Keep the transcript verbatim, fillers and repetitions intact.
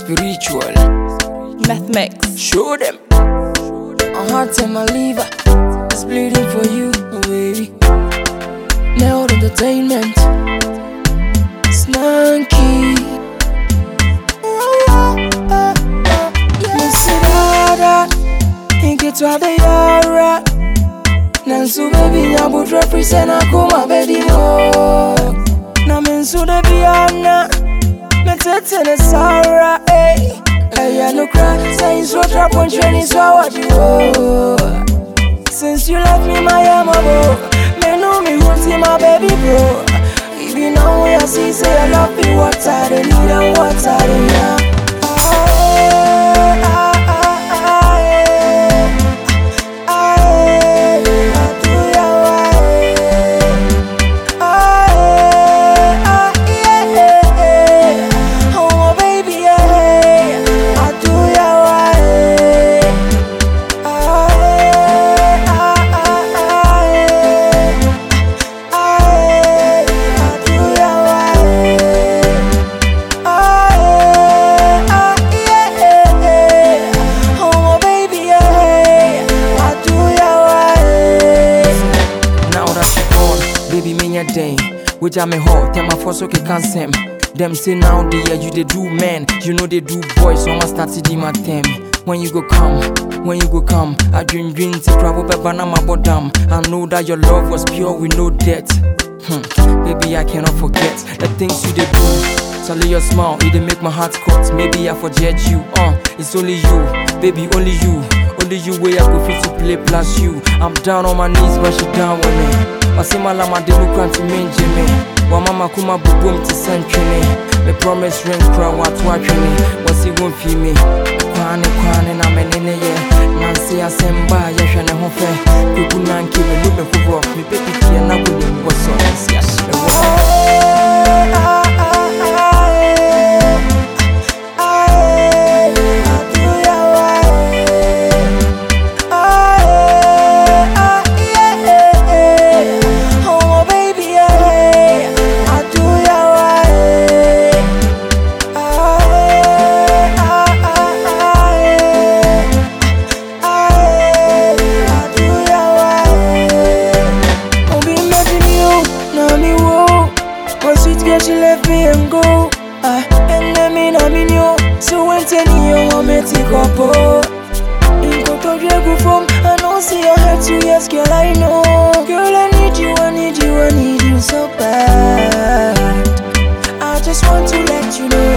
spiritual. Meth mix. Show them. My heart and my liver is bleeding for you, oh baby. Nailed entertainment. Snanky. Misidada, inkitwa the yara. Nansu baby nyabu represent akuma baby mo. Na mensu de biana, metete ne sara, eh. Eya no cry, saying so trap on training so what you oh. Since you left me my amabo, me know me won't see my baby bro. Even now I see say I love you, what I need and what I need. Which I'm a hot, tell my force okay can't sem. Them say now the year you they do men, you know they do boys, so I start to do my them. When you go come, when you go come, I dream dreams to travel by Banama Bodam. I know that your love was pure with no debt. Hmm, baby I cannot forget the things you they do. Solely your smile, it they make my heart cut. Maybe I forget you, uh, it's only you, baby only you. Only you way I go fit to play plus you. I'm down on my knees but she down with me. Masima la mademu kranti menje me. Wa mama kuma bubum ti sentrene. Me promise ring crown watu wachene. Wasi won't feel me. Kwane kwane na menene ye. Nansi asemba ya shane hofe. Kuku nanki me lume kubro. Me pepi kia na budi mwaso. Nsi ashime wa. She left me and go. Ah, and I mean I mean you. So when ten years I'm a tick up. In Koto Diego from, I don't see your head too. Yes, girl I know. Girl I need you, I need you, I need you so bad. I just want to let you know.